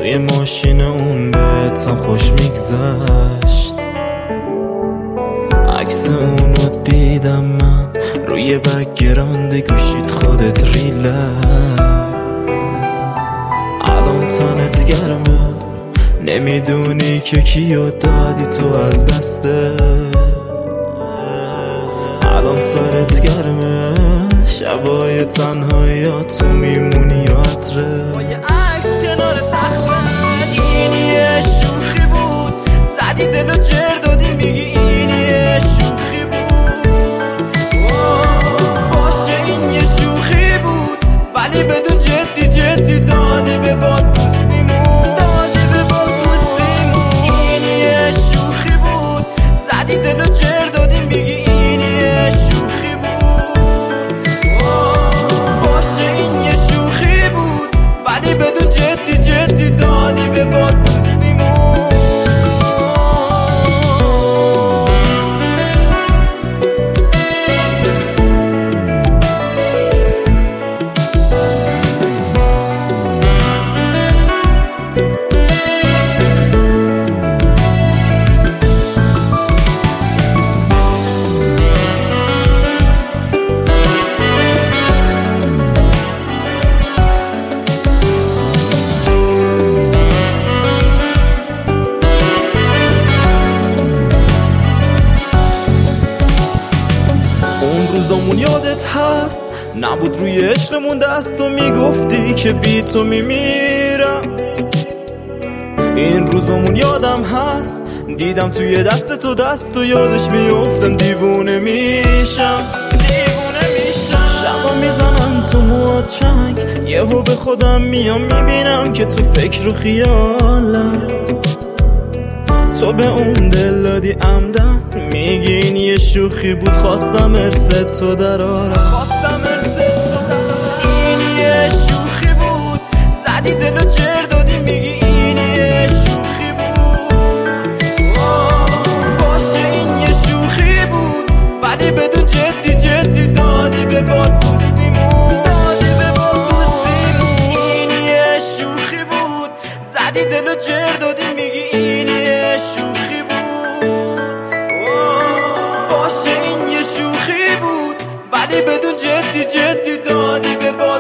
توی ماشین اون بهتم خوش میگذشت. عکس اونو دیدم من روی بک‌گراند گوشید خودت ریلک. الان تنت گرمه نمیدونی که کیو دادی تو از دسته. الان سرت گرمه شبای تنهاییات تو میمونی یا عطره با یه عکس کنار تخته. این یه شوخی بود زدی دلو جر دادی میگی این یه شوخی بود. باشه این یه شوخی بود ولی بدون جدی جدی دادی به باد دوستیمون. این یه شوخی بود زدی دلو جر دادی میگی این یه شوخی بود. باشه این یه شوخی بود ولی بدون جدی جدی دادی به باد دوستیمون. روزامون یادت هست نبود روی عشقمون دست و میگفتی که بی تو میمیرم. این روزامون یادم هست دیدم توی دست تو دست و یادش میافتم دیوونه میشم. شبا میزنم تو موات چنگ یهو به خودم میام میبینم که تو فکر و خیالم. تو به اون دل دادی عمدن میگی این یه شوخی بود خواستم ارث تو درارم. این یه شوخی بود زدی دلو جر دادی میگی این یه شوخی بود. باشه این یه شوخی بود ولی بدون جدی جدی دادی به باد دوستیمون. این یه شوخی بود زدی دلو جر دادی میگی این یه شوخی بود. باشه این یه شوخی بود ولی بدون جدی جدی دادی به باد